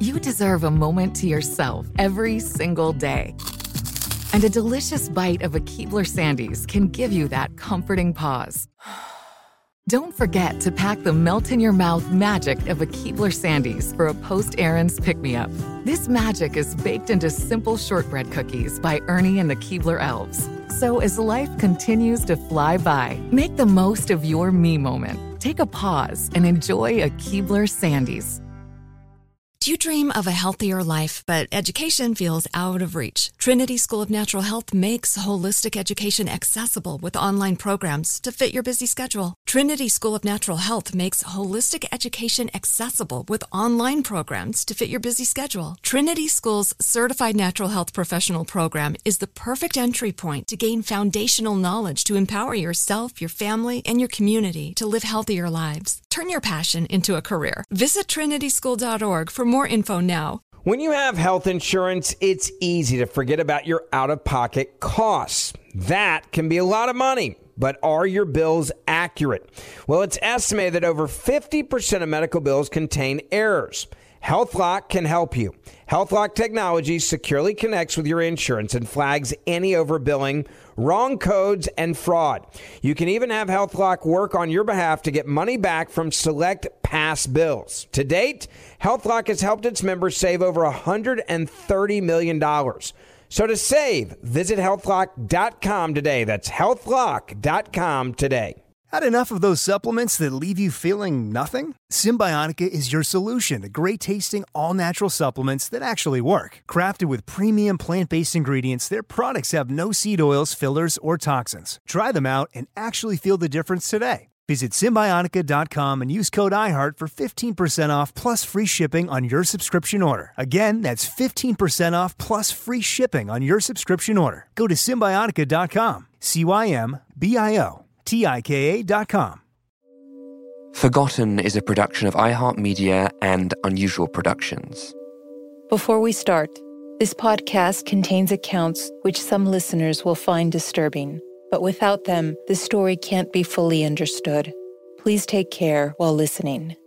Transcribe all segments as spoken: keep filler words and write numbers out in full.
You deserve a moment to yourself every single day. And a delicious bite of a Keebler Sandies can give you that comforting pause. Don't forget to pack the melt-in-your-mouth magic of a Keebler Sandies for a post-errands pick-me-up. This magic is baked into simple shortbread cookies by Ernie and the Keebler Elves. So as life continues to fly by, make the most of your me moment. Take a pause and enjoy a Keebler Sandies. Do you dream of a healthier life, but education feels out of reach? Trinity School of Natural Health makes holistic education accessible with online programs to fit your busy schedule. Trinity School of Natural Health makes holistic education accessible with online programs to fit your busy schedule. Trinity School's Certified Natural Health Professional Program is the perfect entry point to gain foundational knowledge to empower yourself, your family, and your community to live healthier lives. Turn your passion into a career. Visit trinity school dot org for more info now. When you have health insurance, it's easy to forget about your out-of-pocket costs. That can be a lot of money, but are your bills accurate? Well, it's estimated that over fifty percent of medical bills contain errors. HealthLock can help you. HealthLock technology securely connects with your insurance and flags any overbilling, wrong codes, and fraud. You can even have HealthLock work on your behalf to get money back from select past bills. To date, HealthLock has helped its members save over one hundred thirty million dollars. So to save, visit health lock dot com today. That's health lock dot com today. Had enough of those supplements that leave you feeling nothing? Symbiotica is your solution to great-tasting, all-natural supplements that actually work. Crafted with premium plant-based ingredients, their products have no seed oils, fillers, or toxins. Try them out and actually feel the difference today. Visit Symbiotica dot com and use code iHeart for fifteen percent off plus free shipping on your subscription order. Again, that's fifteen percent off plus free shipping on your subscription order. Go to Symbiotica dot com. C Y M B I O T I K A dot com. Forgotten is a production of iHeartMedia and Unusual Productions. Before we start, this podcast contains accounts which some listeners will find disturbing, but without them, the story can't be fully understood. Please take care while listening.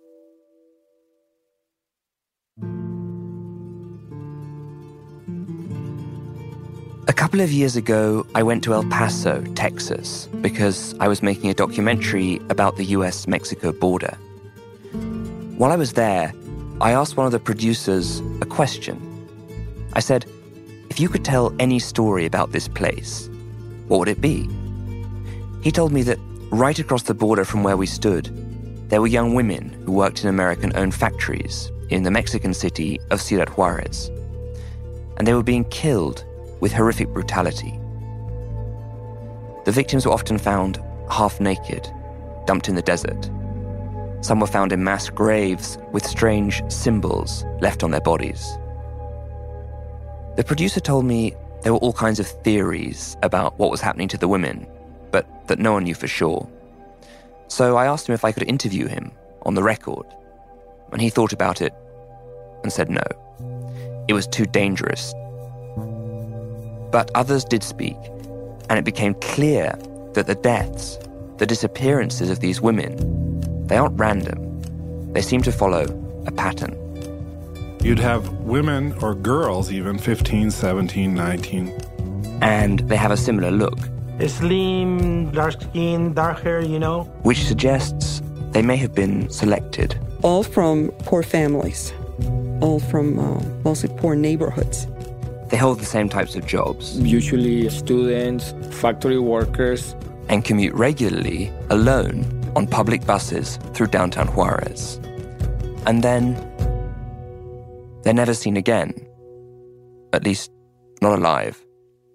A couple of years ago, I went to El Paso, Texas, because I was making a documentary about the U S Mexico border. While I was there, I asked one of the producers a question. I said, if you could tell any story about this place, what would it be? He told me that right across the border from where we stood, there were young women who worked in American-owned factories in the Mexican city of Ciudad Juarez, and they were being killed with horrific brutality. The victims were often found half naked, dumped in the desert. Some were found in mass graves with strange symbols left on their bodies. The producer told me there were all kinds of theories about what was happening to the women, but that no one knew for sure. So I asked him if I could interview him on the record, and he thought about it and said no. It was too dangerous. But others did speak, and it became clear that the deaths, the disappearances of these women, they aren't random. They seem to follow a pattern. You'd have women or girls even, fifteen, seventeen, nineteen. And they have a similar look. Slim, dark skin, dark hair, you know. Which suggests they may have been selected. All from poor families. All from uh, mostly poor neighborhoods. They hold the same types of jobs. Usually students, factory workers. And commute regularly, alone, on public buses through downtown Juarez. And then they're never seen again. At least, not alive.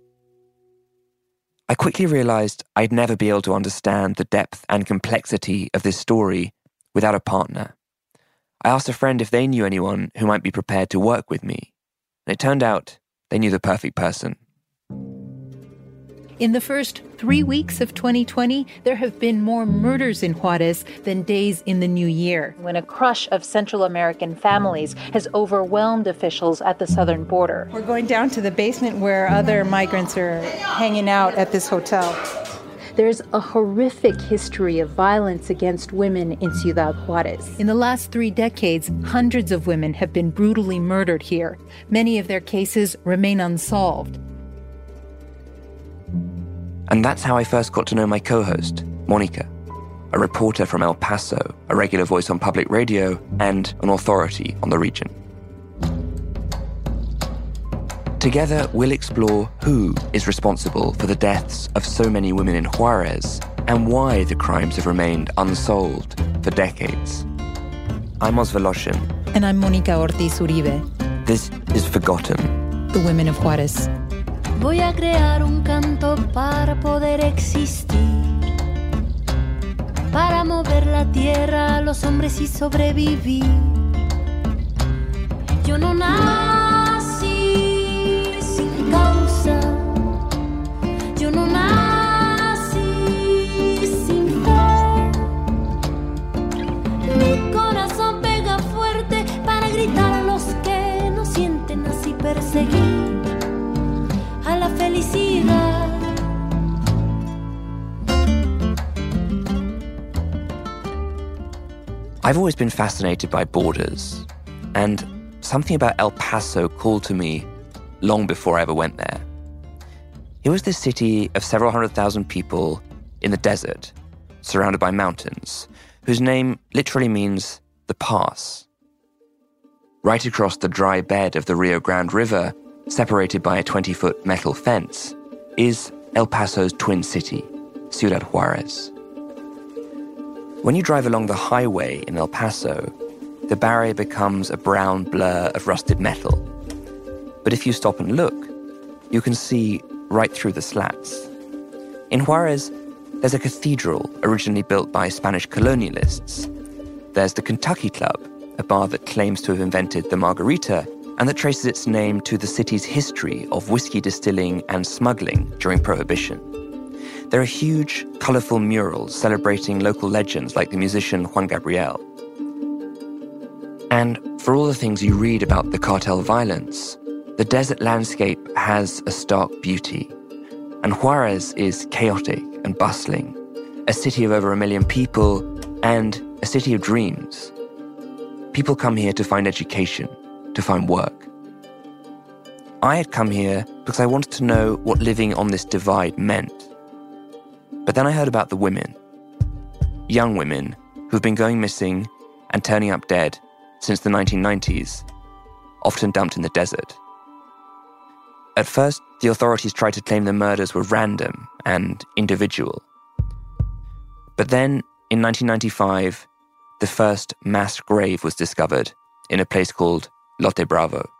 I quickly realized I'd never be able to understand the depth and complexity of this story without a partner. I asked a friend if they knew anyone who might be prepared to work with me. And it turned out they knew the perfect person. In the first three weeks of twenty twenty, there have been more murders in Juarez than days in the new year, when a crush of Central American families has overwhelmed officials at the southern border. We're going down to the basement where other migrants are hanging out at this hotel. There's a horrific history of violence against women in Ciudad Juarez. In the last three decades, hundreds of women have been brutally murdered here. Many of their cases remain unsolved. And that's how I first got to know my co-host, Monica, a reporter from El Paso, a regular voice on public radio, and an authority on the region. Together, we'll explore who is responsible for the deaths of so many women in Juarez and why the crimes have remained unsolved for decades. I'm Oz Voloshin. And I'm Monica Ortiz Uribe. This is Forgotten. The Women of Juarez. Voy a crear un canto para poder existir, para mover la tierra a los hombres y sobrevivir. Yo no nací sin causa, yo no nací sin fe. Mi corazón pega fuerte para gritar a los que no sienten, así perseguir a la felicidad. I've always been fascinated by borders, and something about El Paso called to me long before I ever went there. It was this city of several hundred thousand people in the desert, surrounded by mountains, whose name literally means the pass. Right across the dry bed of the Rio Grande River, separated by a twenty-foot metal fence, is El Paso's twin city, Ciudad Juarez. When you drive along the highway in El Paso, the barrier becomes a brown blur of rusted metal. But if you stop and look, you can see right through the slats. In Juarez, there's a cathedral originally built by Spanish colonialists. There's the Kentucky Club, a bar that claims to have invented the margarita and that traces its name to the city's history of whiskey distilling and smuggling during Prohibition. There are huge, colorful murals celebrating local legends like the musician Juan Gabriel. And for all the things you read about the cartel violence, the desert landscape has a stark beauty. And Juarez is chaotic and bustling, a city of over a million people and a city of dreams. People come here to find education, to find work. I had come here because I wanted to know what living on this divide meant. But then I heard about the women, young women who've been going missing and turning up dead since the nineteen nineties, often dumped in the desert. At first, the authorities tried to claim the murders were random and individual. But then, in nineteen ninety-five, the first mass grave was discovered in a place called Lote Bravo.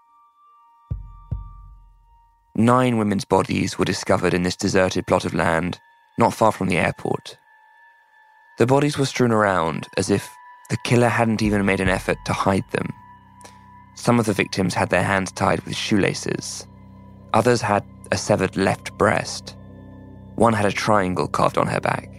Nine women's bodies were discovered in this deserted plot of land not far from the airport. The bodies were strewn around as if the killer hadn't even made an effort to hide them. Some of the victims had their hands tied with shoelaces. Others had a severed left breast. One had a triangle carved on her back.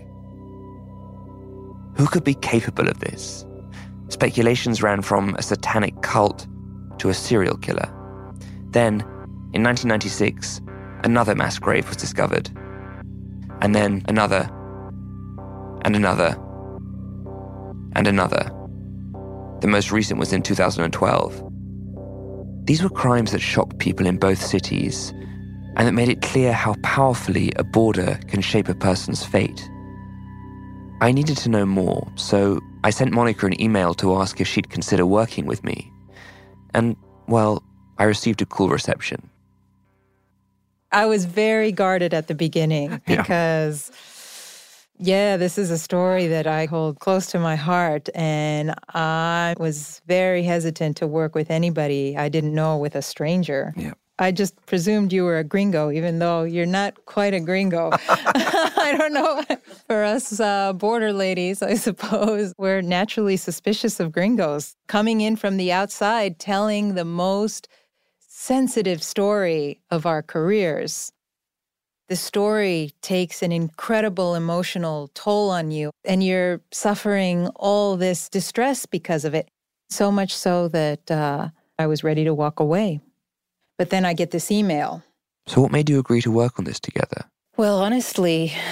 Who could be capable of this? Speculations ran from a satanic cult to a serial killer. Then, in nineteen ninety-six, another mass grave was discovered. And then another, and another, and another. The most recent was in two thousand twelve. These were crimes that shocked people in both cities, and that made it clear how powerfully a border can shape a person's fate. I needed to know more, so I sent Monica an email to ask if she'd consider working with me. And, well, I received a cool reception. I was very guarded at the beginning because, yeah. yeah, this is a story that I hold close to my heart, and I was very hesitant to work with anybody I didn't know, with a stranger. Yeah. I just presumed you were a gringo, even though you're not quite a gringo. I don't know. For us uh, border ladies, I suppose, we're naturally suspicious of gringos. Coming in from the outside, telling the most sensitive story of our careers. The story takes an incredible emotional toll on you, and you're suffering all this distress because of it. So much so that uh, I was ready to walk away. But then I get this email. So what made you agree to work on this together? Well, honestly,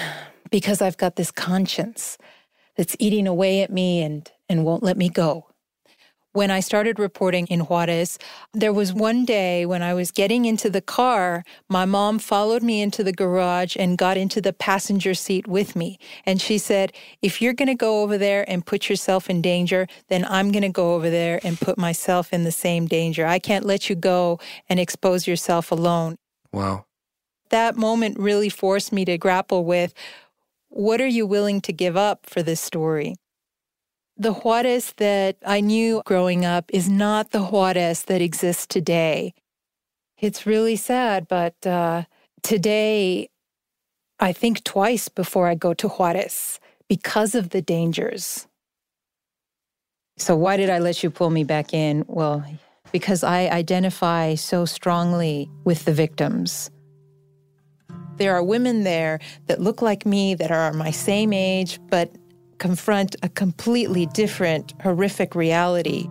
because I've got this conscience that's eating away at me and, and won't let me go. When I started reporting in Juarez, there was one day when I was getting into the car, my mom followed me into the garage and got into the passenger seat with me. And she said, if you're going to go over there and put yourself in danger, then I'm going to go over there and put myself in the same danger. I can't let you go and expose yourself alone. Wow. That moment really forced me to grapple with, what are you willing to give up for this story? The Juarez that I knew growing up is not the Juarez that exists today. It's really sad, but uh, today I think twice before I go to Juarez because of the dangers. So why did I let you pull me back in? Well, because I identify so strongly with the victims. There are women there that look like me, that are my same age, but confront a completely different, horrific reality.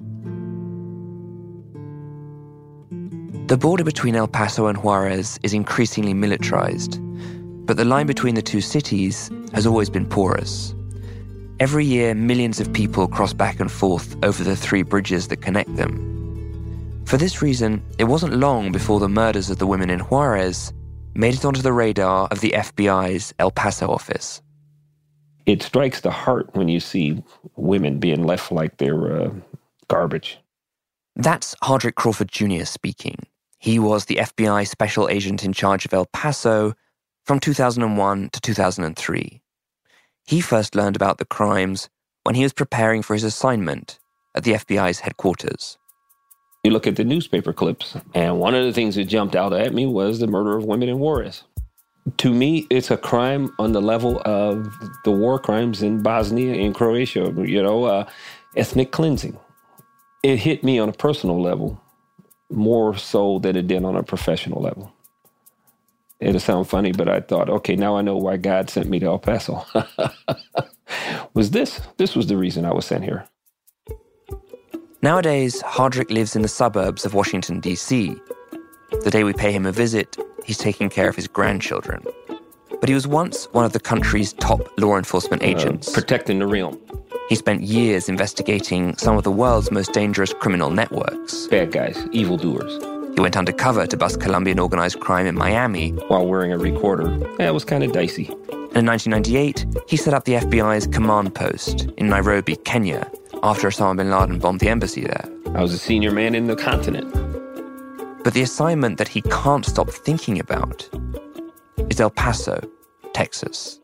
The border between El Paso and Juarez is increasingly militarized, but the line between the two cities has always been porous. Every year, millions of people cross back and forth over the three bridges that connect them. For this reason, it wasn't long before the murders of the women in Juarez made it onto the radar of the F B I's El Paso office. It strikes the heart when you see women being left like they're uh, garbage. That's Hardrick Crawford Junior speaking. He was the F B I special agent in charge of El Paso from two thousand one to two thousand three. He first learned about the crimes when he was preparing for his assignment at the F B I's headquarters. You look at the newspaper clips, and one of the things that jumped out at me was the murder of women in Juarez. To me, it's a crime on the level of the war crimes in Bosnia and Croatia, you know, uh, ethnic cleansing. It hit me on a personal level more so than it did on a professional level. It'll sound funny, but I thought, okay, now I know why God sent me to El Paso. was this? This was the reason I was sent here. Nowadays, Hardrick lives in the suburbs of Washington, D C. The day we pay him a visit, he's taking care of his grandchildren. But he was once one of the country's top law enforcement agents. Uh, protecting the realm. He spent years investigating some of the world's most dangerous criminal networks. Bad guys, evildoers. He went undercover to bust Colombian organized crime in Miami. While wearing a recorder. Yeah, it was kind of dicey. And in nineteen ninety-eight, he set up the F B I's command post in Nairobi, Kenya, after Osama bin Laden bombed the embassy there. I was a senior man in the continent. But the assignment that he can't stop thinking about is El Paso, Texas.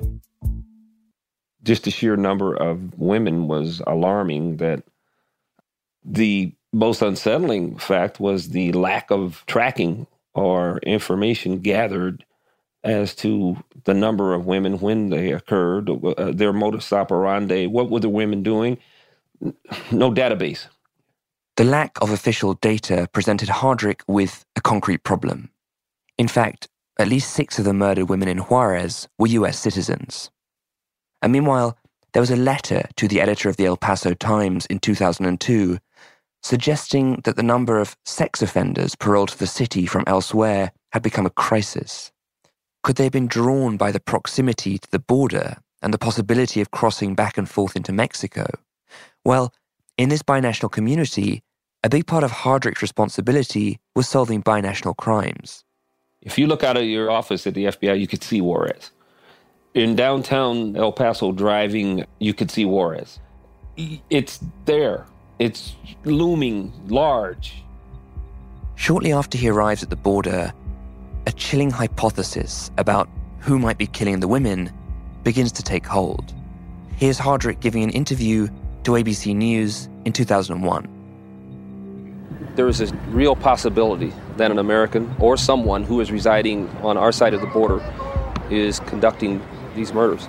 Just the sheer number of women was alarming. That the most unsettling fact was the lack of tracking or information gathered as to the number of women, when they occurred, uh, their modus operandi, what were the women doing? No database. The lack of official data presented Hardrick with a concrete problem. In fact, at least six of the murdered women in Juarez were U S citizens. And meanwhile, there was a letter to the editor of the El Paso Times in two thousand two suggesting that the number of sex offenders paroled to the city from elsewhere had become a crisis. Could they have been drawn by the proximity to the border and the possibility of crossing back and forth into Mexico? Well, in this binational community, a big part of Hardrick's responsibility was solving binational crimes. If you look out of your office at the F B I, you could see Juarez. In downtown El Paso driving, you could see Juarez. It's there. It's looming large. Shortly after he arrives at the border, a chilling hypothesis about who might be killing the women begins to take hold. Here's Hardrick giving an interview to A B C News in two thousand one. There is a real possibility that an American or someone who is residing on our side of the border is conducting these murders.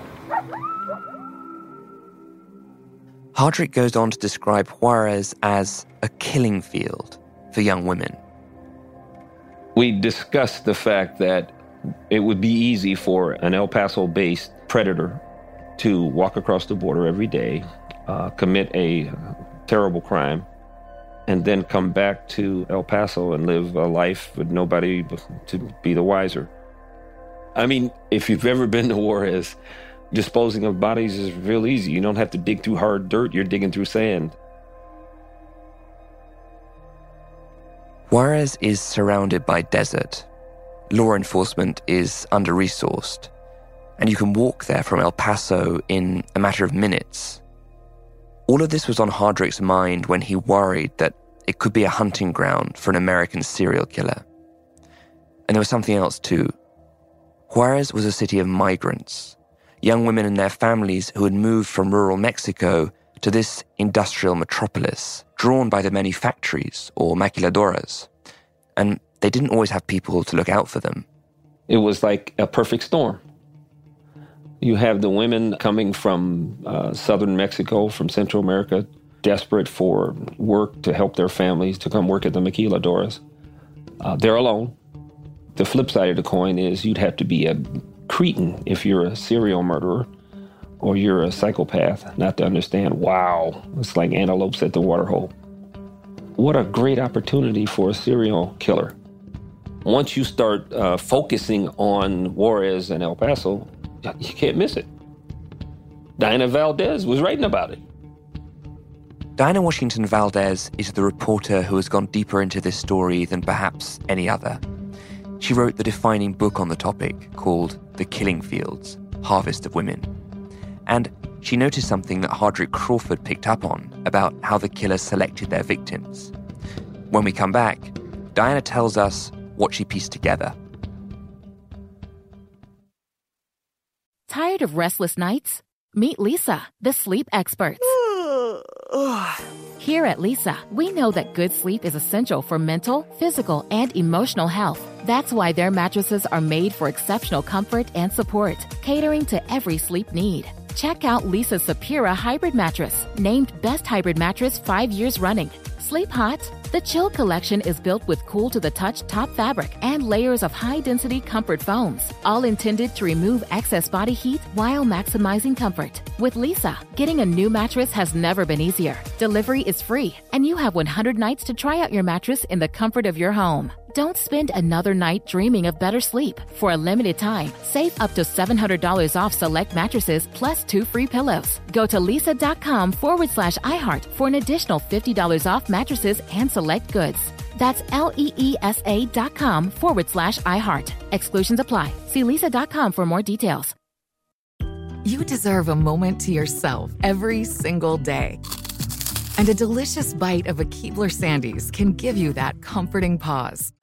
Hardrick goes on to describe Juarez as a killing field for young women. We discussed the fact that it would be easy for an El Paso-based predator to walk across the border every day, uh, commit a terrible crime, and then come back to El Paso and live a life with nobody to be the wiser. I mean, if you've ever been to Juarez, disposing of bodies is real easy. You don't have to dig through hard dirt, you're digging through sand. Juarez is surrounded by desert. Law enforcement is under-resourced, and you can walk there from El Paso in a matter of minutes. All of this was on Hardrick's mind when he worried that it could be a hunting ground for an American serial killer. And there was something else too. Juarez was a city of migrants, young women and their families who had moved from rural Mexico to this industrial metropolis, drawn by the many factories or maquiladoras. And they didn't always have people to look out for them. It was like a perfect storm. You have the women coming from uh, southern Mexico, from Central America, desperate for work to help their families to come work at the maquiladoras. Uh, they're alone. The flip side of the coin is you'd have to be a cretin if you're a serial murderer or you're a psychopath not to understand, wow, it's like antelopes at the waterhole. What a great opportunity for a serial killer. Once you start uh, focusing on Juarez and El Paso, you can't miss it. Diana Valdez was writing about it. Diana Washington Valdez is the reporter who has gone deeper into this story than perhaps any other. She wrote the defining book on the topic called The Killing Fields, Harvest of Women. And she noticed something that Hardrick Crawford picked up on about how the killers selected their victims. When we come back, Diana tells us what she pieced together. Tired of restless nights? Meet Leesa, the sleep experts. Here at Leesa, we know that good sleep is essential for mental, physical, and emotional health. That's why their mattresses are made for exceptional comfort and support, catering to every sleep need. Check out Leesa's Sapira Hybrid Mattress, named Best Hybrid Mattress five years running. Sleep hot? The Chill Collection is built with cool-to-the-touch top fabric and layers of high-density comfort foams, all intended to remove excess body heat while maximizing comfort. With Leesa, getting a new mattress has never been easier. Delivery is free, and you have one hundred nights to try out your mattress in the comfort of your home. Don't spend another night dreaming of better sleep. For a limited time, save up to seven hundred dollars off select mattresses plus two free pillows. Go to leesa.com forward slash iHeart for an additional fifty dollars off mattresses and select goods. That's L-E-E-S-A dot com forward slash iHeart. Exclusions apply. See leesa dot com for more details. You deserve a moment to yourself every single day. And a delicious bite of a Keebler Sandies can give you that comforting pause.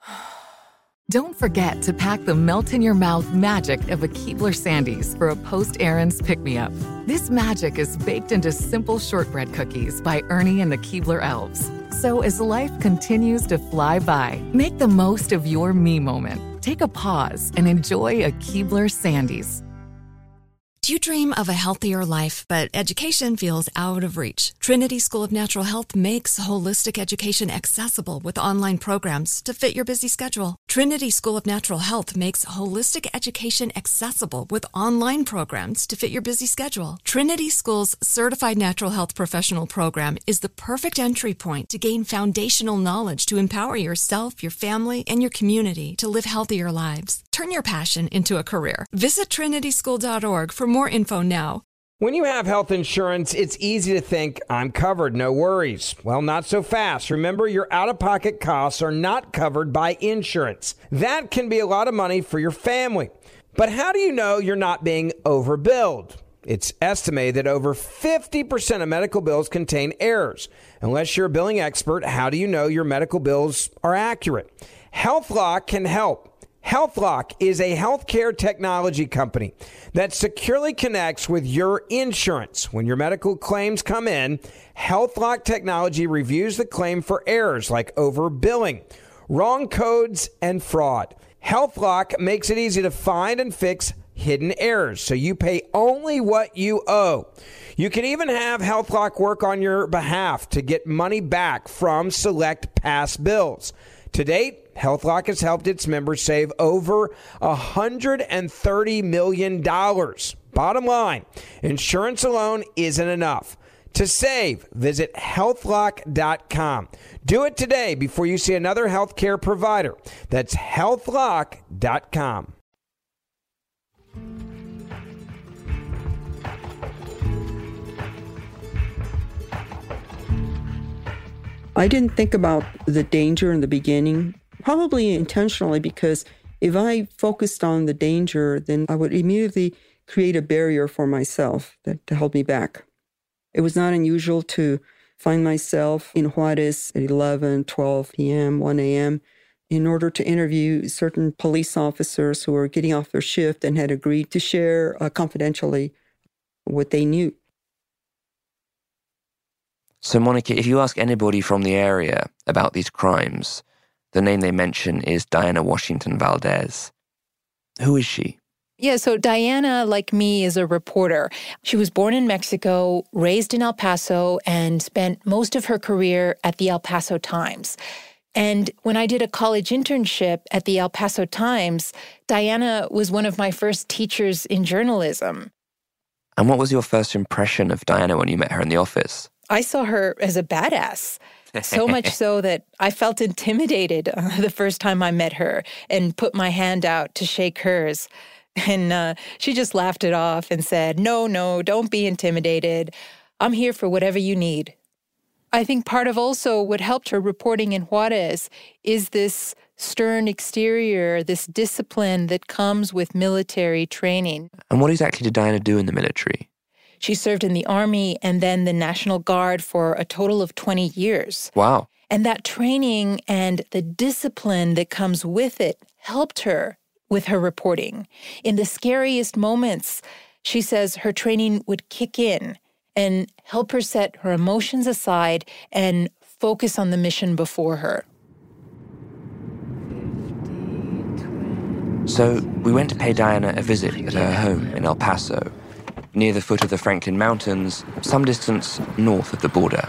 Don't forget to pack the melt-in-your-mouth magic of a Keebler Sandies for a post-errands pick-me-up. This magic is baked into simple shortbread cookies by Ernie and the Keebler Elves. So as life continues to fly by, make the most of your me moment. Take a pause and enjoy a Keebler Sandies. Do you dream of a healthier life, but education feels out of reach? Trinity School of Natural Health makes holistic education accessible with online programs to fit your busy schedule. Trinity School of Natural Health makes holistic education accessible with online programs to fit your busy schedule. Trinity School's Certified Natural Health Professional Program is the perfect entry point to gain foundational knowledge to empower yourself, your family, and your community to live healthier lives. Turn your passion into a career. Visit trinity school dot org for more info now. When you have health insurance, it's easy to think, I'm covered, no worries. Well, not so fast. Remember, your out-of-pocket costs are not covered by insurance. That can be a lot of money for your family. But how do you know you're not being overbilled? It's estimated that over fifty percent of medical bills contain errors. Unless you're a billing expert, how do you know your medical bills are accurate? HealthLock can help. HealthLock is a healthcare technology company that securely connects with your insurance. When your medical claims come in, HealthLock technology reviews the claim for errors like overbilling, wrong codes, and fraud. HealthLock makes it easy to find and fix hidden errors, so you pay only what you owe. You can even have HealthLock work on your behalf to get money back from select past bills. To date, HealthLock has helped its members save over one hundred thirty million dollars. Bottom line, insurance alone isn't enough. To save, visit health lock dot com. Do it today before you see another healthcare provider. That's health lock dot com. I didn't think about the danger in the beginning, probably intentionally, because if I focused on the danger, then I would immediately create a barrier for myself that, to hold me back. It was not unusual to find myself in Juarez at eleven, twelve p.m., one a.m., in order to interview certain police officers who were getting off their shift and had agreed to share uh, confidentially what they knew. So, Monica, if you ask anybody from the area about these crimes, the name they mention is Diana Washington Valdez. Who is she? Yeah, so Diana, like me, is a reporter. She was born in Mexico, raised in El Paso, and spent most of her career at the El Paso Times. And when I did a college internship at the El Paso Times, Diana was one of my first teachers in journalism. And what was your first impression of Diana when you met her in the office? I saw her as a badass. So much so that I felt intimidated uh, the first time I met her and put my hand out to shake hers. And uh, she just laughed it off and said, no, no, don't be intimidated. I'm here for whatever you need. I think part of also what helped her reporting in Juarez is this stern exterior, this discipline that comes with military training. And what exactly did Diana do in the military? She served in the Army and then the National Guard for a total of twenty years. Wow. And that training and the discipline that comes with it helped her with her reporting. In the scariest moments, she says her training would kick in and help her set her emotions aside and focus on the mission before her. So we went to pay Diana a visit at her home in El Paso, near the foot of the Franklin Mountains, some distance north of the border.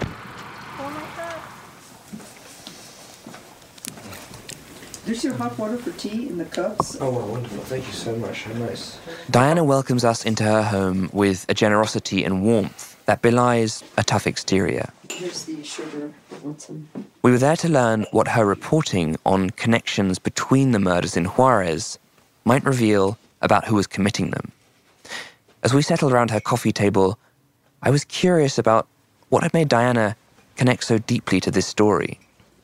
There's your hot water for tea in the cups. Oh, well, wonderful. Thank you so much. How nice. Diana welcomes us into her home with a generosity and warmth that belies a tough exterior. Here's the sugar. We were there to learn what her reporting on connections between the murders in Juarez might reveal about who was committing them. As we settled around her coffee table, I was curious about what had made Diana connect so deeply to this story.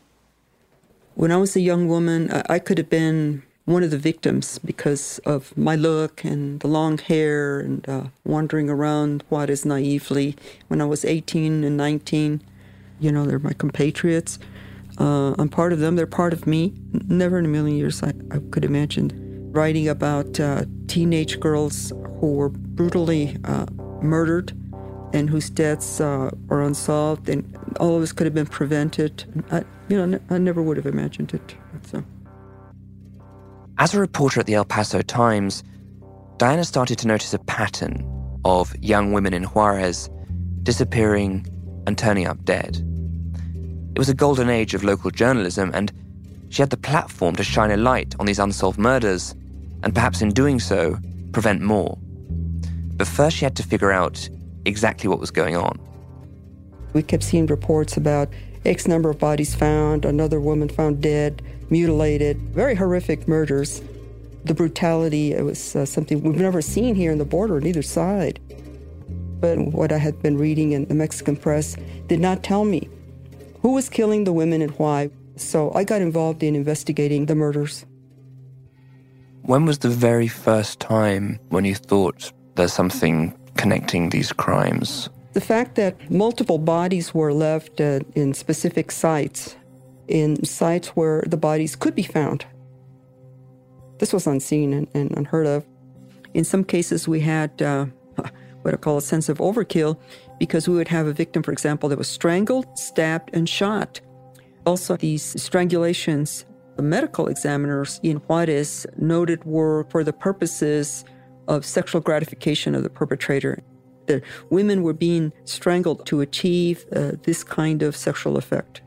When I was a young woman, I could have been one of the victims because of my look and the long hair and uh, wandering around Juarez naively. When I was eighteen and nineteen, you know, they're my compatriots. Uh, I'm part of them. They're part of me. Never in a million years I, I could imagine writing about uh, teenage girls who were brutally uh, murdered and whose deaths uh, are unsolved, and all of this could have been prevented. I, you know, I never would have imagined it. So. As a reporter at the El Paso Times, Diana started to notice a pattern of young women in Juarez disappearing and turning up dead. It was a golden age of local journalism, and she had the platform to shine a light on these unsolved murders, and perhaps in doing so, prevent more. But first she had to figure out exactly what was going on. We kept seeing reports about X number of bodies found, another woman found dead, mutilated, very horrific murders. The brutality, it was uh, something we've never seen here in the border on either side. But what I had been reading in the Mexican press did not tell me who was killing the women and why. So I got involved in investigating the murders. When was the very first time when you thought there's something connecting these crimes? The fact that multiple bodies were left uh, in specific sites, in sites where the bodies could be found. This was unseen and, and unheard of. In some cases, we had uh, what I call a sense of overkill, because we would have a victim, for example, that was strangled, stabbed, and shot. Also, these strangulations, the medical examiners in Juarez noted were for the purposes of sexual gratification of the perpetrator. The women were being strangled to achieve uh, this kind of sexual effect.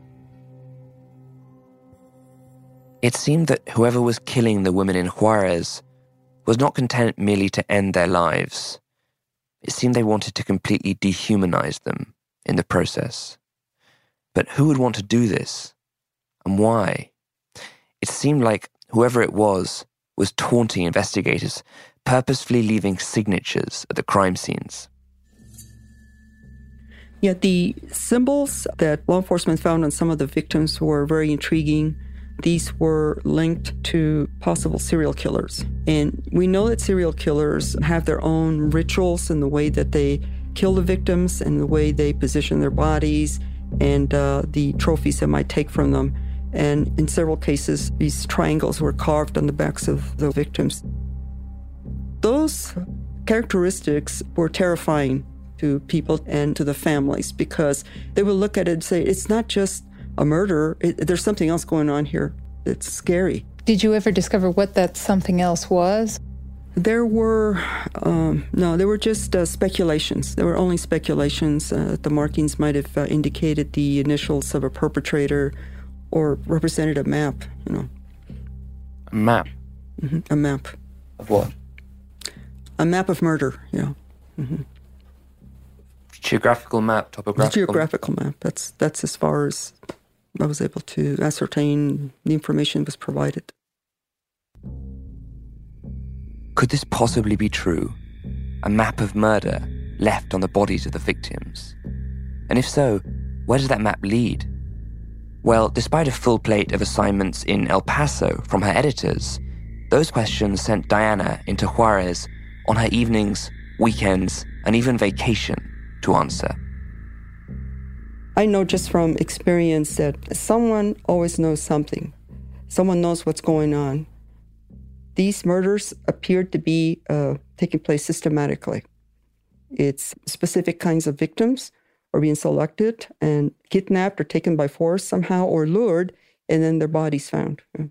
It seemed that whoever was killing the women in Juarez was not content merely to end their lives. It seemed they wanted to completely dehumanize them in the process. But who would want to do this? And why? It seemed like whoever it was was taunting investigators, purposefully leaving signatures at the crime scenes. Yeah, the symbols that law enforcement found on some of the victims were very intriguing. These were linked to possible serial killers. And we know that serial killers have their own rituals in the way that they kill the victims and the way they position their bodies and uh, the trophies they might take from them. And in several cases, these triangles were carved on the backs of the victims. Those characteristics were terrifying to people and to the families because they would look at it and say, it's not just a murder, it, there's something else going on here. It's scary. Did you ever discover what that something else was? There were, um, no, there were just uh, speculations. There were only speculations. Uh, the markings might have uh, indicated the initials of a perpetrator or represented a map, you know. A map? Mm-hmm. A map. Of what? A map of murder, you know. Mm-hmm. Geographical map, topographical geographical map. That's that's as far as I was able to ascertain the information was provided. Could this possibly be true? A map of murder left on the bodies of the victims? And if so, where does that map lead? Well, despite a full plate of assignments in El Paso from her editors, those questions sent Diana into Juarez on her evenings, weekends, and even vacation to answer. I know just from experience that someone always knows something. Someone knows what's going on. These murders appeared to be uh, taking place systematically. It's specific kinds of victims are being selected and kidnapped or taken by force somehow or lured, and then their bodies found. Yeah.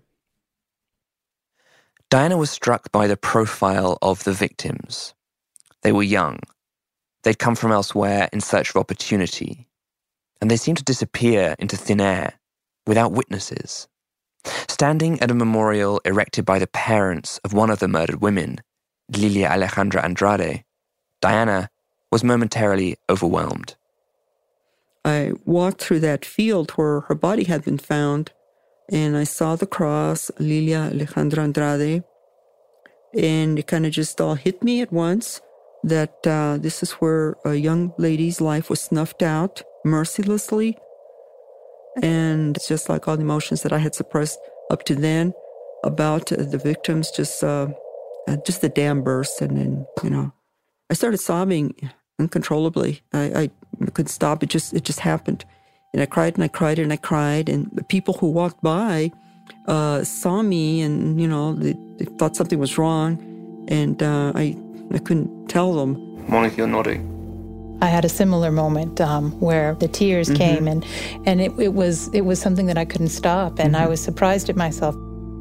Diana was struck by the profile of the victims. They were young. They'd come from elsewhere in search of opportunity, and they seemed to disappear into thin air without witnesses. Standing at a memorial erected by the parents of one of the murdered women, Lilia Alejandra Andrade, Diana was momentarily overwhelmed. I walked through that field where her body had been found, and I saw the cross, Lilia Alejandra Andrade, and it kind of just all hit me at once that uh, this is where a young lady's life was snuffed out mercilessly. And it's just like all the emotions that I had suppressed up to then about uh, the victims, just uh, uh, just the dam burst. And then, you know, I started sobbing uncontrollably. I, I couldn't stop. It just, it just happened. And I cried and I cried and I cried. And the people who walked by uh, saw me and, you know, they, they thought something was wrong. And uh, I, I couldn't tell them. Monica, you're nodding. I had a similar moment um, where the tears mm-hmm. came, and and it, it was it was something that I couldn't stop, and mm-hmm. I was surprised at myself.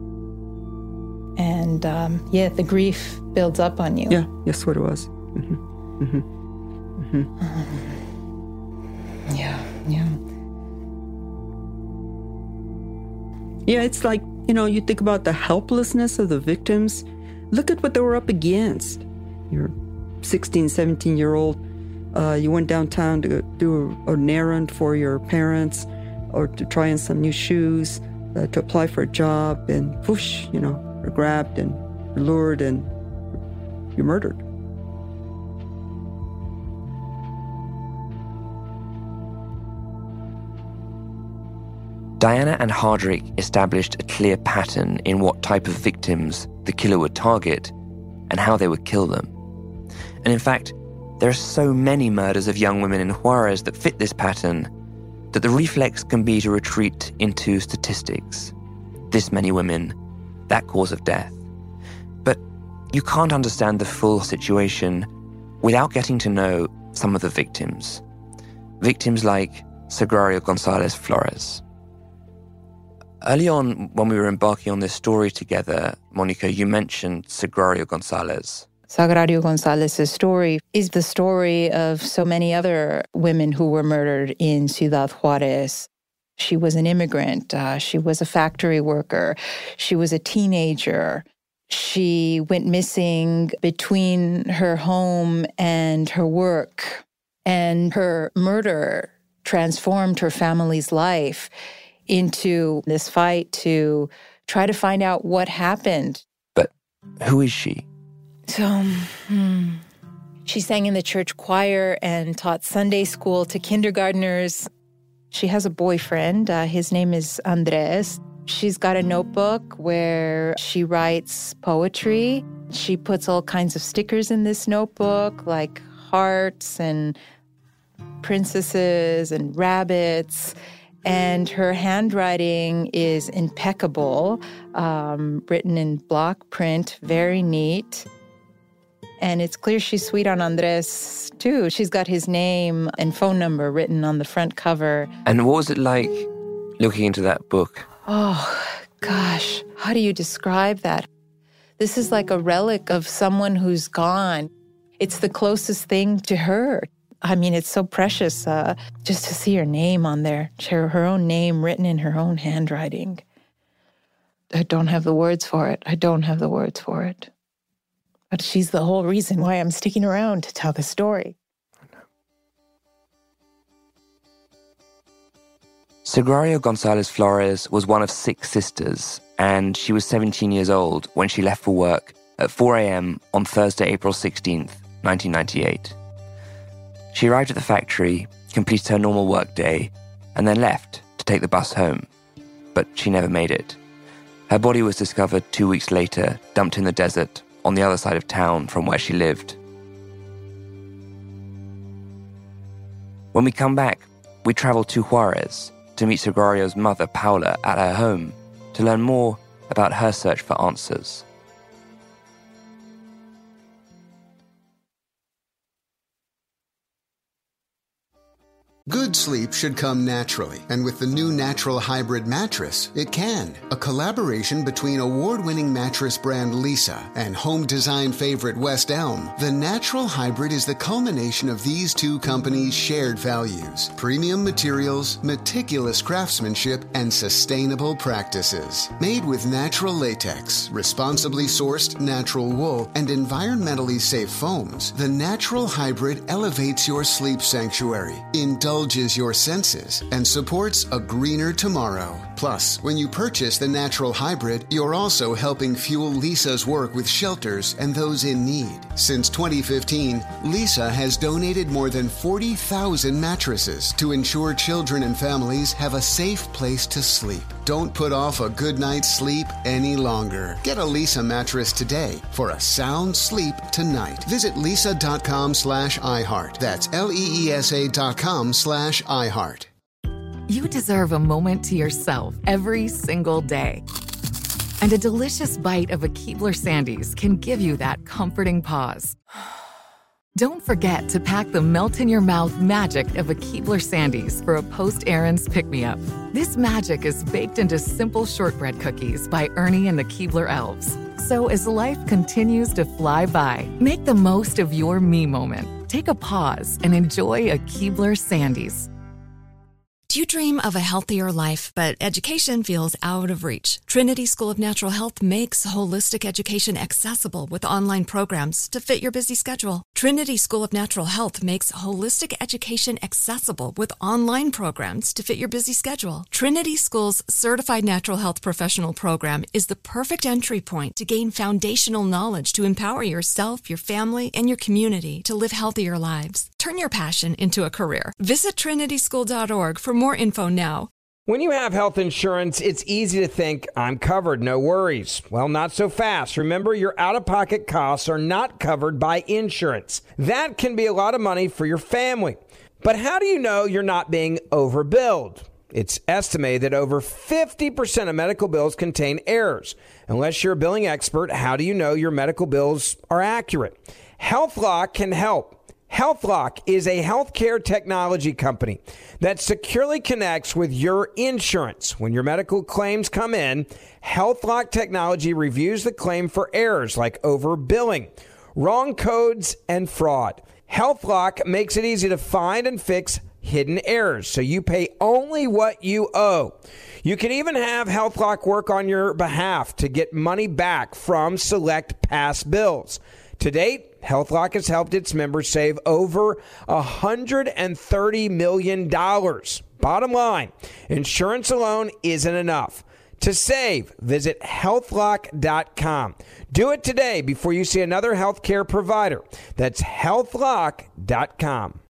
And um, yeah, the grief builds up on you. Yeah, that's what it was. Mm-hmm. Mm-hmm. Mm-hmm. Um, yeah, yeah, yeah. It's like, you know, you think about the helplessness of the victims. Look at what they were up against. You're sixteen, seventeen-year-old. Uh, you went downtown to do a, an errand for your parents or to try on some new shoes, uh, to apply for a job, and whoosh, you know, you're grabbed and you're lured and you're murdered. Diana and Hardrick established a clear pattern in what type of victims the killer would target and how they would kill them. And in fact, there are so many murders of young women in Juarez that fit this pattern that the reflex can be to retreat into statistics. This many women, that cause of death. But you can't understand the full situation without getting to know some of the victims. Victims like Sagrario Gonzalez Flores. Early on, when we were embarking on this story together, Monica, you mentioned Sagrario Gonzalez. Sagrario Gonzalez's story is the story of so many other women who were murdered in Ciudad Juarez. She was an immigrant. Uh, she was a factory worker. She was a teenager. She went missing between her home and her work. And her murder transformed her family's life into this fight to try to find out what happened. But who is she? So, hmm, She sang in the church choir and taught Sunday school to kindergartners. She has a boyfriend. Uh, his name is Andres. She's got a notebook where she writes poetry. She puts all kinds of stickers in this notebook, like hearts and princesses and rabbits. And her handwriting is impeccable, um, written in block print, very neat. And it's clear she's sweet on Andres, too. She's got his name and phone number written on the front cover. And what was it like looking into that book? Oh, gosh. How do you describe that? This is like a relic of someone who's gone. It's the closest thing to her. I mean, it's so precious uh, just to see her name on there, her, her own name written in her own handwriting. I don't have the words for it. I don't have the words for it. But she's the whole reason why I'm sticking around to tell the story. Sagrario Gonzalez Flores was one of six sisters, and she was seventeen years old when she left for work at four a.m. on Thursday, April sixteenth, nineteen ninety-eight. She arrived at the factory, completed her normal work day, and then left to take the bus home. But she never made it. Her body was discovered two weeks later, dumped in the desert on the other side of town from where she lived. When we come back, we travel to Juarez to meet Sagrario's mother, Paula, at her home to learn more about her search for answers. Good sleep should come naturally, and with the new Natural Hybrid mattress, it can. A collaboration between award-winning mattress brand Leesa and home design favorite West Elm, the Natural Hybrid is the culmination of these two companies' shared values: premium materials, meticulous craftsmanship, and sustainable practices. Made with natural latex, responsibly sourced natural wool, and environmentally safe foams, the Natural Hybrid elevates your sleep sanctuary, indulges your senses, and supports a greener tomorrow. Plus, when you purchase the Natural Hybrid, you're also helping fuel Leesa's work with shelters and those in need. Since twenty fifteen, Leesa has donated more than forty thousand mattresses to ensure children and families have a safe place to sleep. Don't put off a good night's sleep any longer. Get a Leesa mattress today for a sound sleep tonight. Visit leesa.com slash iHeart. That's L-E-E-S-A dot com slash iHeart. You deserve a moment to yourself every single day. And a delicious bite of a Keebler Sandies can give you that comforting pause. Don't forget to pack the melt-in-your-mouth magic of a Keebler Sandies for a post-errands pick-me-up. This magic is baked into simple shortbread cookies by Ernie and the Keebler Elves. So as life continues to fly by, make the most of your me moment. Take a pause and enjoy a Keebler Sandies. Do you dream of a healthier life, but education feels out of reach? Trinity School of Natural Health makes holistic education accessible with online programs to fit your busy schedule. Trinity School of Natural Health makes holistic education accessible with online programs to fit your busy schedule. Trinity School's Certified Natural Health Professional Program is the perfect entry point to gain foundational knowledge to empower yourself, your family, and your community to live healthier lives. Turn your passion into a career. Visit trinity school dot org for more info now. When you have health insurance, it's easy to think, I'm covered, no worries. Well, not so fast. Remember, your out-of-pocket costs are not covered by insurance. That can be a lot of money for your family. But how do you know you're not being overbilled? It's estimated that over fifty percent of medical bills contain errors. Unless you're a billing expert, how do you know your medical bills are accurate? HealthLock can help. HealthLock is a healthcare technology company that securely connects with your insurance. When your medical claims come in, HealthLock technology reviews the claim for errors like overbilling, wrong codes, and fraud. HealthLock makes it easy to find and fix hidden errors, so you pay only what you owe. You can even have HealthLock work on your behalf to get money back from select past bills. To date, HealthLock has helped its members save over one hundred thirty million dollars. Bottom line, insurance alone isn't enough. To save, visit health lock dot com. Do it today before you see another healthcare provider. That's health lock dot com.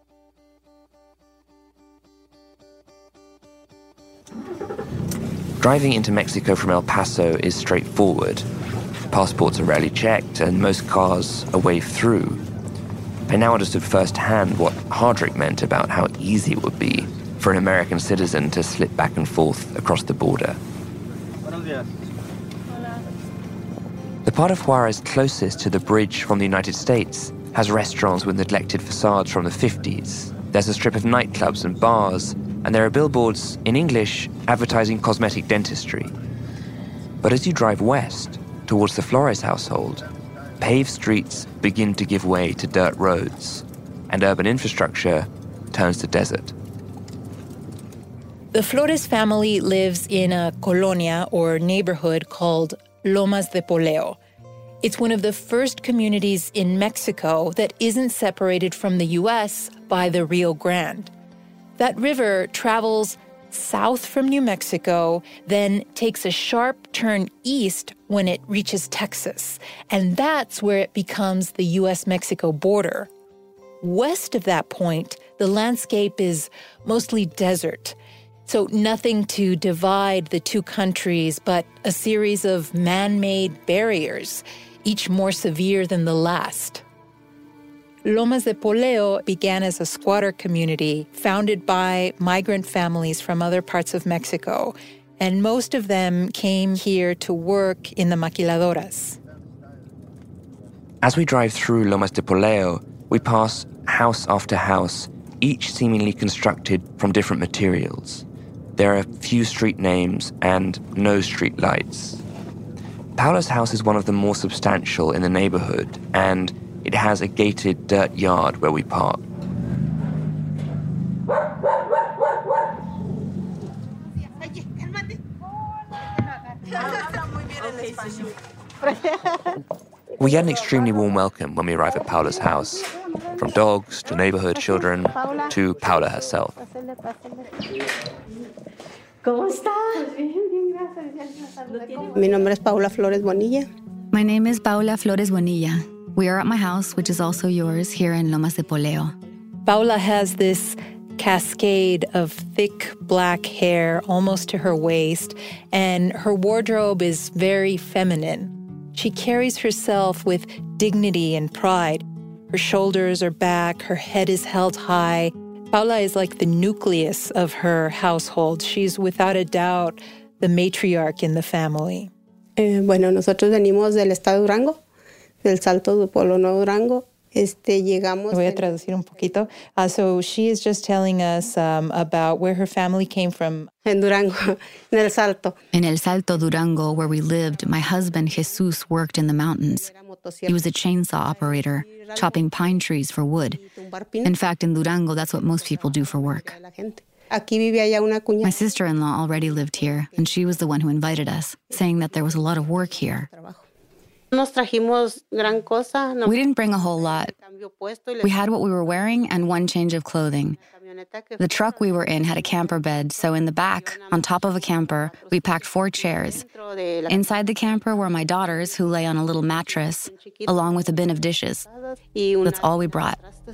Driving into Mexico from El Paso is straightforward. Passports are rarely checked, and most cars are waved through. I now understood firsthand what Hardrick meant about how easy it would be for an American citizen to slip back and forth across the border. The part of Juarez closest to the bridge from the United States has restaurants with neglected facades from the fifties. There's a strip of nightclubs and bars, and there are billboards in English advertising cosmetic dentistry. But as you drive west, towards the Flores household, paved streets begin to give way to dirt roads, and urban infrastructure turns to desert. The Flores family lives in a colonia or neighborhood called Lomas de Poleo. It's one of the first communities in Mexico that isn't separated from the U S by the Rio Grande. That river travels south from New Mexico, then takes a sharp turn east when it reaches Texas. And that's where it becomes the U S Mexico border. West of that point, the landscape is mostly desert. So nothing to divide the two countries, but a series of man-made barriers, each more severe than the last. Lomas de Poleo began as a squatter community founded by migrant families from other parts of Mexico, and most of them came here to work in the maquiladoras. As we drive through Lomas de Poleo, we pass house after house, each seemingly constructed from different materials. There are few street names and no street lights. Paula's house is one of the more substantial in the neighborhood, and it has a gated dirt yard where we park. We get an extremely warm welcome when we arrive at Paula's house, from dogs to neighborhood children to Paula herself. ¿Cómo está? Mi nombre es Paula Flores Bonilla. My name is Paula Flores Bonilla. We are at my house, which is also yours, here in Lomas de Poleo. Paula has this cascade of thick black hair almost to her waist, and her wardrobe is very feminine. She carries herself with dignity and pride. Her shoulders are back, her head is held high. Paula is like the nucleus of her household. She's without a doubt the matriarch in the family. Eh, bueno, nosotros venimos del estado de Durango, del Salto de Polo Nuevo Durango. Este, llegamos Voy a traducir un poquito. Uh, so she is just telling us um, about where her family came from. En Durango, en El Salto. In El Salto, Durango, where we lived, my husband, Jesus, worked in the mountains. He was a chainsaw operator, chopping pine trees for wood. In fact, in Durango, that's what most people do for work. My sister-in-law already lived here, and she was the one who invited us, saying that there was a lot of work here. We didn't bring a whole lot. We had what we were wearing and one change of clothing. The truck we were in had a camper bed, so in the back, on top of a camper, we packed four chairs. Inside the camper were my daughters, who lay on a little mattress, along with a bin of dishes. That's all we brought.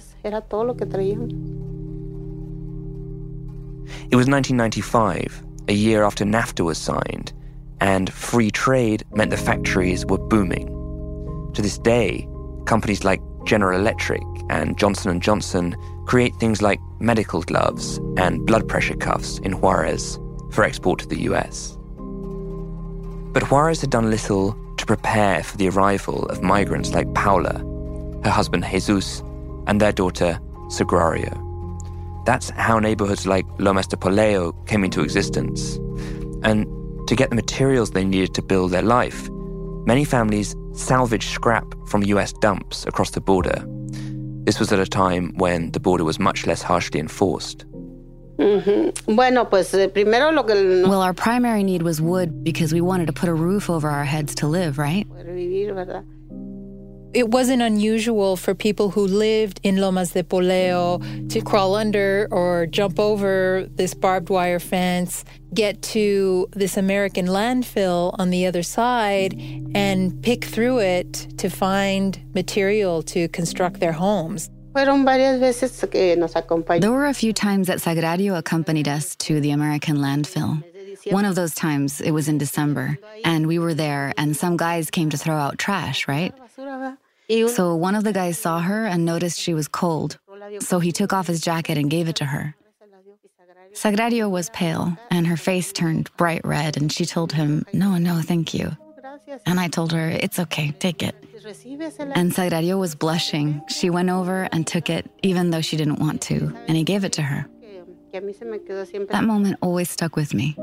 It was nineteen ninety-five, a year after NAFTA was signed, and free trade meant the factories were booming. To this day, companies like General Electric and Johnson and Johnson create things like medical gloves and blood pressure cuffs in Juarez for export to the U S. But Juarez had done little to prepare for the arrival of migrants like Paula, her husband Jesus, and their daughter Sagrario. That's how neighborhoods like Lomas de Poleo came into existence. And to get the materials they needed to build their life, many families salvaged scrap from U S dumps across the border. This was at a time when the border was much less harshly enforced. Mm-hmm. Bueno, pues, primero lo que... Well, our primary need was wood because we wanted to put a roof over our heads to live, right? It wasn't unusual for people who lived in Lomas de Poleo to crawl under or jump over this barbed wire fence, get to this American landfill on the other side, and pick through it to find material to construct their homes. There were a few times that Sagrario accompanied us to the American landfill. One of those times, it was in December, and we were there, and some guys came to throw out trash, right? So one of the guys saw her and noticed she was cold, so he took off his jacket and gave it to her. Sagrario was pale, and her face turned bright red, and she told him, "No, no, thank you." And I told her, "It's okay, take it." And Sagrario was blushing. She went over and took it, even though she didn't want to, and he gave it to her. That moment always stuck with me.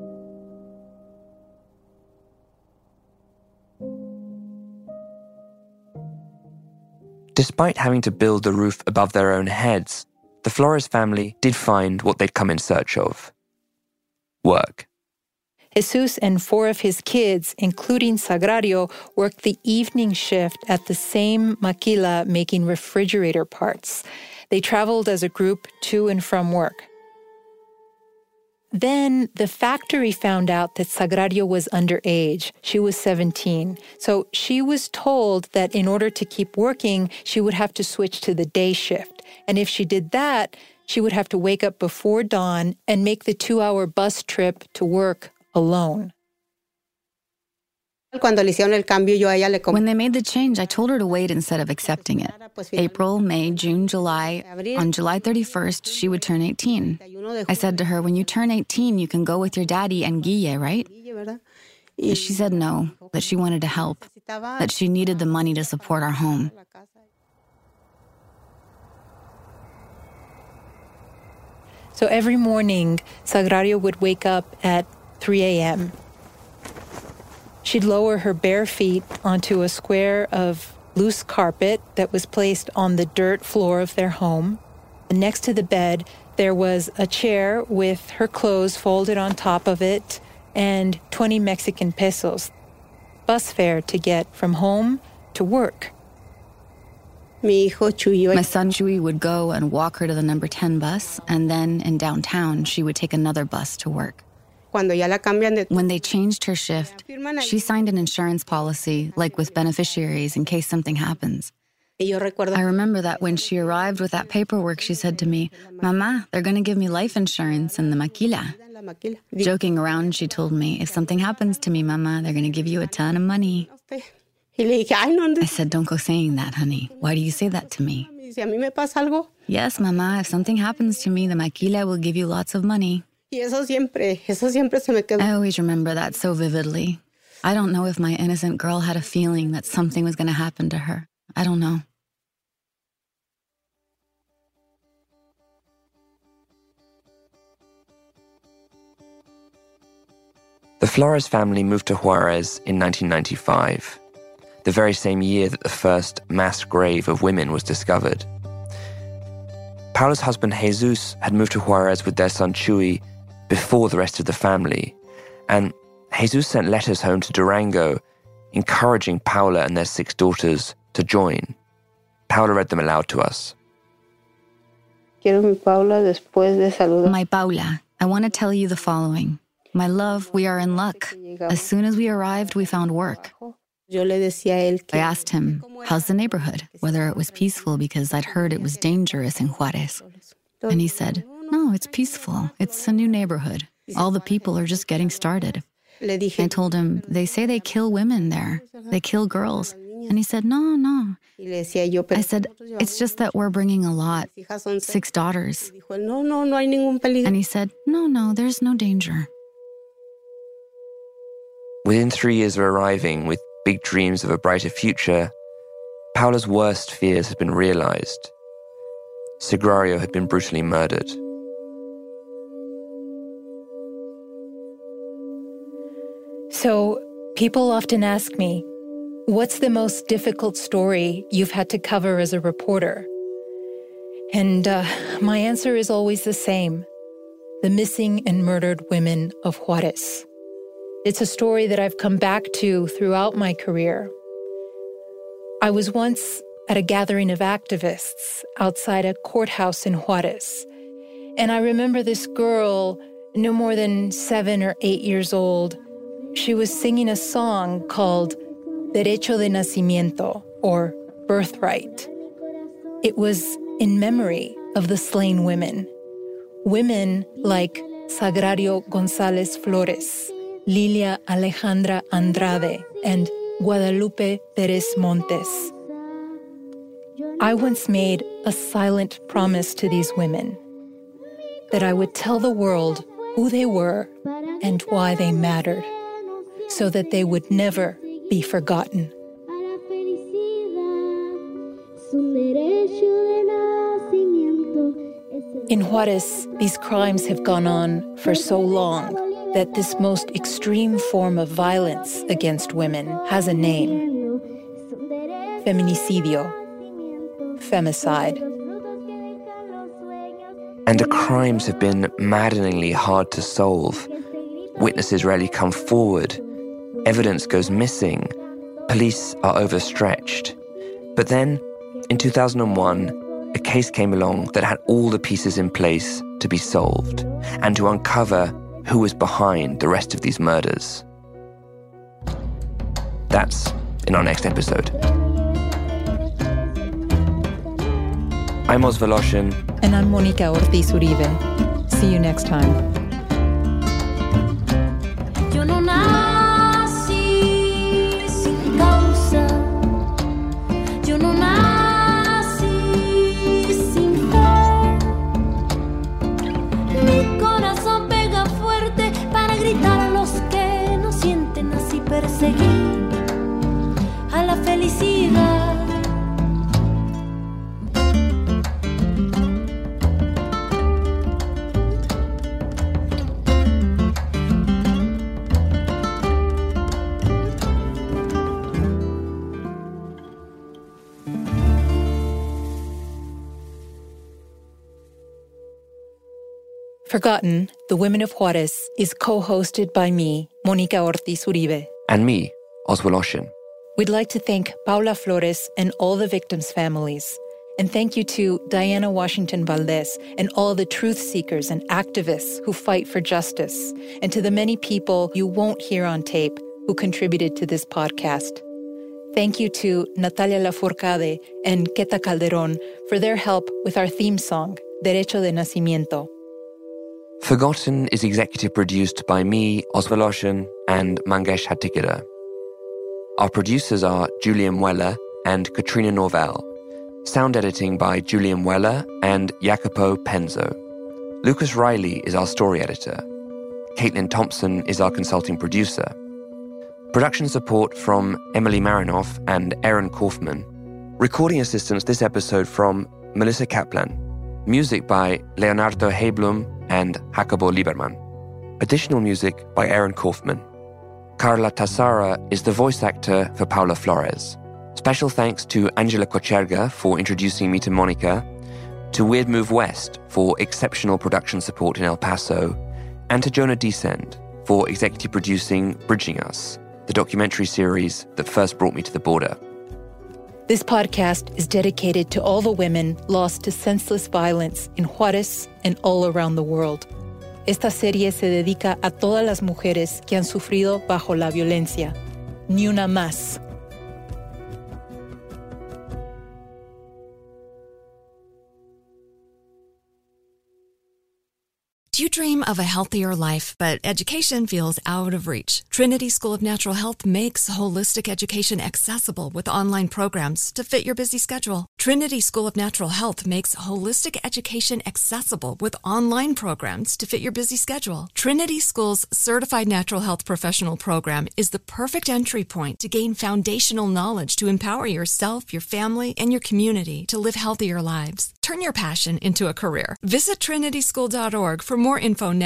Despite having to build the roof above their own heads, the Flores family did find what they'd come in search of: work. Jesus and four of his kids, including Sagrario, worked the evening shift at the same maquila making refrigerator parts. They traveled as a group to and from work. Then the factory found out that Sagrario was underage. She was seventeen. So she was told that in order to keep working, she would have to switch to the day shift. And if she did that, she would have to wake up before dawn and make the two-hour bus trip to work alone. When they made the change, I told her to wait instead of accepting it. April, May, June, July. On July thirty-first, she would turn eighteen. I said to her, "When you turn eighteen, you can go with your daddy and Guille, right?" She said no, that she wanted to help, that she needed the money to support our home. So every morning, Sagrario would wake up at three a.m. She'd lower her bare feet onto a square of loose carpet that was placed on the dirt floor of their home. And next to the bed, there was a chair with her clothes folded on top of it and twenty Mexican pesos, bus fare to get from home to work. My son Chuy would go and walk her to the number ten bus, and then in downtown, she would take another bus to work. When they changed her shift, she signed an insurance policy, like with beneficiaries, in case something happens. I remember that when she arrived with that paperwork, she said to me, "Mama, they're going to give me life insurance in the maquila." Joking around, she told me, "If something happens to me, Mama, they're going to give you a ton of money." I said, "Don't go saying that, honey. Why do you say that to me?" "Yes, Mama, if something happens to me, the maquila will give you lots of money." I always remember that so vividly. I don't know if my innocent girl had a feeling that something was going to happen to her. I don't know. The Flores family moved to Juarez in nineteen ninety-five, the very same year that the first mass grave of women was discovered. Paula's husband Jesus had moved to Juarez with their son Chuy before the rest of the family, and Jesus sent letters home to Durango encouraging Paula and their six daughters to join. Paula read them aloud to us. My Paula, I want to tell you the following. My love, we are in luck. As soon as we arrived, we found work. I asked him, how's the neighborhood? Whether it was peaceful, because I'd heard it was dangerous in Juarez. And he said, no, it's peaceful. It's a new neighborhood. All the people are just getting started. I told him, they say they kill women there. They kill girls. And he said, no, no. I said, it's just that we're bringing a lot, six daughters. And he said, no, no, there's no danger. Within three years of arriving with big dreams of a brighter future, Paula's worst fears had been realized. Sagrario had been brutally murdered. So people often ask me, what's the most difficult story you've had to cover as a reporter? And uh, my answer is always the same. The missing and murdered women of Juarez. It's a story that I've come back to throughout my career. I was once at a gathering of activists outside a courthouse in Juarez, and I remember this girl, no more than seven or eight years old. She was singing a song called Derecho de Nacimiento, or Birthright. It was in memory of the slain women. Women like Sagrario González Flores, Lilia Alejandra Andrade, and Guadalupe Pérez Montes. I once made a silent promise to these women that I would tell the world who they were and why they mattered, so that they would never be forgotten. In Juarez, these crimes have gone on for so long that this most extreme form of violence against women has a name: feminicidio, femicide. And the crimes have been maddeningly hard to solve. Witnesses rarely come forward. Evidence goes missing. Police are overstretched. But then, in two thousand one, a case came along that had all the pieces in place to be solved and to uncover who was behind the rest of these murders. That's in our next episode. I'm Oz Voloshin. And I'm Monica Ortiz Uribe. See you next time. Yo no nací sin causa. Yo no nací sin fe. Mi corazón pega fuerte para gritar a los que no sienten, así perseguir a la felicidad. Forgotten, The Women of Juarez is co-hosted by me, Monica Ortiz Uribe. And me, Oz Voloshin. We'd like to thank Paula Flores and all the victims' families. And thank you to Diana Washington Valdez and all the truth seekers and activists who fight for justice, and to the many people you won't hear on tape who contributed to this podcast. Thank you to Natalia Lafourcade and Queta Calderon for their help with our theme song, Derecho de Nacimiento. Forgotten is executive produced by me, Oz Voloshin, and Mangesh Hattikudur. Our producers are Julian Weller and Katrina Norvell. Sound editing by Julian Weller and Jacopo Penzo. Lucas Riley is our story editor. Caitlin Thompson is our consulting producer. Production support from Emily Marinoff and Aaron Kaufman. Recording assistance this episode from Melissa Kaplan. Music by Leonardo Heiblum and Jacobo Lieberman. Additional music by Aaron Kaufman. Carla Tassara is the voice actor for Paula Flores. Special thanks to Angela Kocherga for introducing me to Monica, to Weird Move West for exceptional production support in El Paso, and to Jonah Descend for executive producing Bridging Us, the documentary series that first brought me to the border. This podcast is dedicated to all the women lost to senseless violence in Juárez and all around the world. Esta serie se dedica a todas las mujeres que han sufrido bajo la violencia. Ni una más. Do you dream of a healthier life, but education feels out of reach? Trinity School of Natural Health makes holistic education accessible with online programs to fit your busy schedule. Trinity School of Natural Health makes holistic education accessible with online programs to fit your busy schedule. Trinity School's Certified Natural Health Professional Program is the perfect entry point to gain foundational knowledge to empower yourself, your family, and your community to live healthier lives. Turn your passion into a career. Visit trinity school dot org for more info now.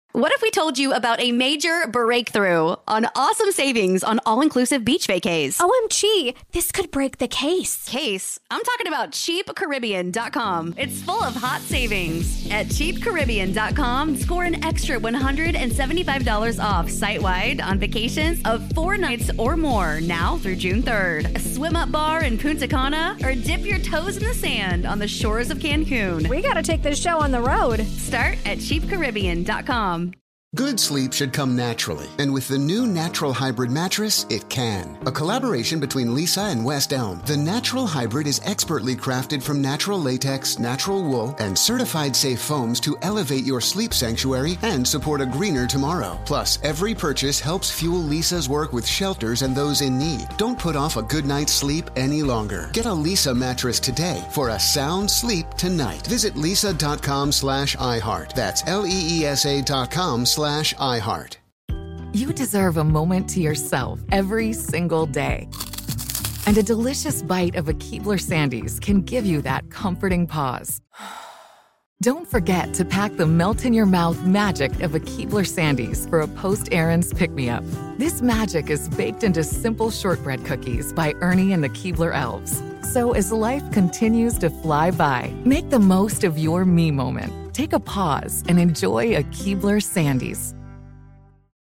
What if we told you about a major breakthrough on awesome savings on all-inclusive beach vacays? O M G, this could break the case. Case? I'm talking about cheap caribbean dot com. It's full of hot savings. At cheap caribbean dot com, score an extra one hundred seventy-five dollars off site-wide on vacations of four nights or more now through June third. A swim-up bar in Punta Cana, or dip your toes in the sand on the shores of Cancun. We gotta take this show on the road. Start at cheap caribbean dot com. Good sleep should come naturally, and with the new Natural Hybrid mattress, it can. A collaboration between Lisa and West Elm, the Natural Hybrid is expertly crafted from natural latex, natural wool, and certified safe foams to elevate your sleep sanctuary and support a greener tomorrow. Plus, every purchase helps fuel Lisa's work with shelters and those in need. Don't put off a good night's sleep any longer. Get a Lisa mattress today for a sound sleep tonight. Visit lisa.com slash iHeart. That's L-E-E-S-A dot com slash iHeart. You deserve a moment to yourself every single day. And a delicious bite of a Keebler Sandies can give you that comforting pause. Don't forget to pack the melt-in-your-mouth magic of a Keebler Sandies for a post-errands pick-me-up. This magic is baked into simple shortbread cookies by Ernie and the Keebler Elves. So as life continues to fly by, make the most of your me moment. Take a pause and enjoy a Keebler Sandies.